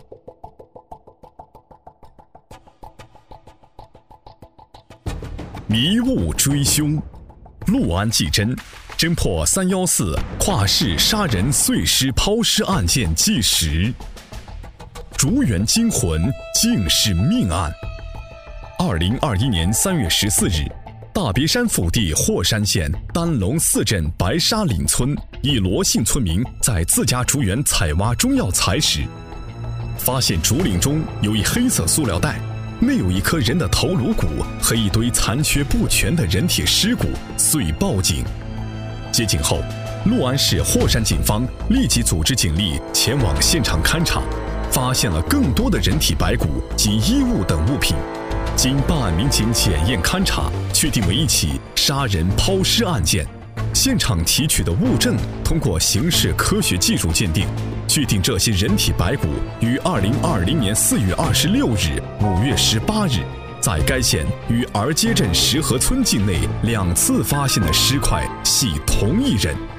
迷雾追凶，陆安技侦侦破314跨市杀人碎尸抛尸案件纪实，竹园惊魂竟是命案。2021年3月14日，大别山腹地霍山县丹龙4镇白沙岭村一罗姓村民在自家竹园采挖中药材时，发现竹林中有一黑色塑料袋，内有一颗人的头颅骨和一堆残缺不全的人体尸骨，遂报警。接警后，六安市霍山警方立即组织警力前往现场勘查，发现了更多的人体白骨及衣物等物品。经办案民警检验勘查，确定为一起杀人抛尸案件。现场提取的物证通过刑事科学技术鉴定，确定这些人体白骨于2020年4月26日、5月18日，在该县与儿街镇石河村境内2次发现的尸块系同一人。